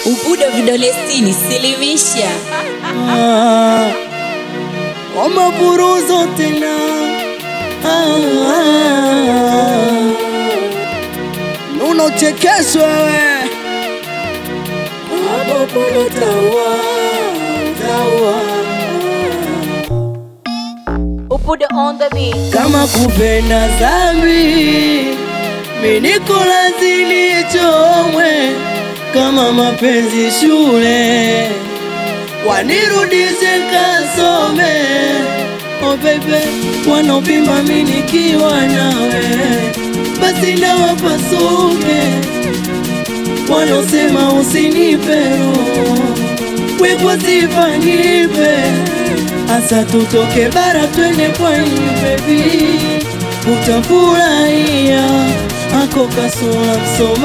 Ubudo vidole sitini silimisha Wamaburuzo tena Nuno chekesho wewe Abudo tawa Ubudo on the beat. Kama kupenda zambi Miniko lazini chomwe Kama mapenzi shule wanirudishe kasome. Oh baby, wanopima mini kiwa nawe basi na wapasuke. Wanosema usinipe roho wekwa sifa nipe. Asa tutoke bara twende pwani baby, utafurahia. Ako kasula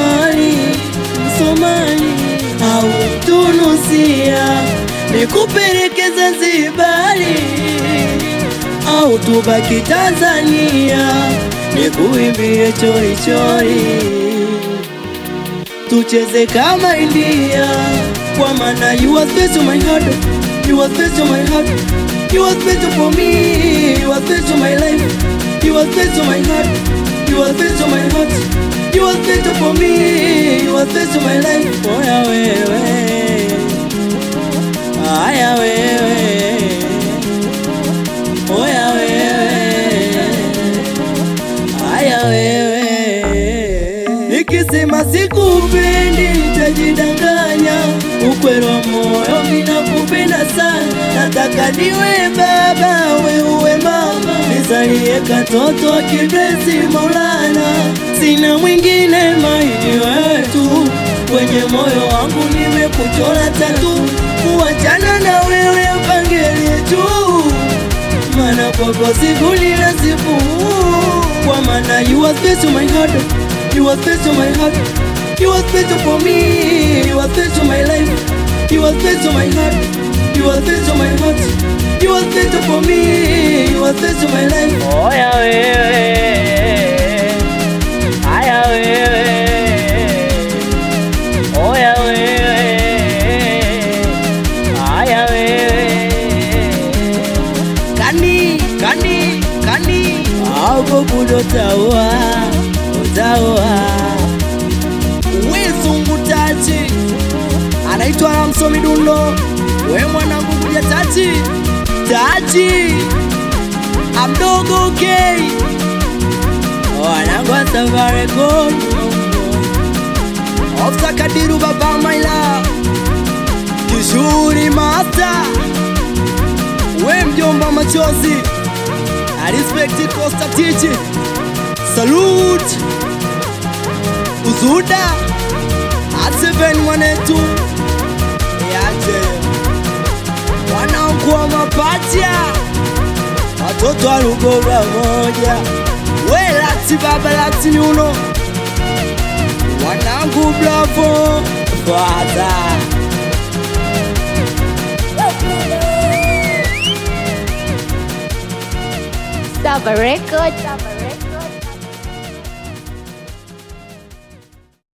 Msomali au Tunusia, nikupeleke Zanzibari au tubaki Tanzania, nikuimbie chori chori, tucheze kama India. Kwa maana you are special my heart, you are special my heart, you are special for me, you are special my life, you are special my heart, you are special my heart, you are special for me, you are special my life. Oya wewe, aya wewe, oya wewe, aya wewe. Nikisema sikupendi nitajidanganya, ukweli wa moyo ninakupenda sana. Nataka niwe baba wewe mama, nizalie katoto kipenzi Maulana. Sina mwingine maini wewe tu, kwenye moyo wangu nimekuchora tatu. Kuachana na wewe pangelie tu, maana kwako sivuli na sifu. Kwa maana you are special my heart, you are special my heart, you are special for me, you are special my life, you are special my heart, you are special my heart, you are special for me, you are special my life. Oya wewe, aya wewe, oya wewe, aya wewe. Kani Abo budo tawa Wezungu tati anaitwa Ramsomi Dundo. We mwanangu kuja tati amdogo okay. Wanangu Safari Gold Ofsa Kadiru baba maila Kishuri master. We mjomba machozi, I respect it Costa Tichi. Salute Uzuda A712 yaje wanangu wa Mapatia, watoto wa Rugova moja. We lati baba lati nyuno, wanangu Bravo Father. Saba Record.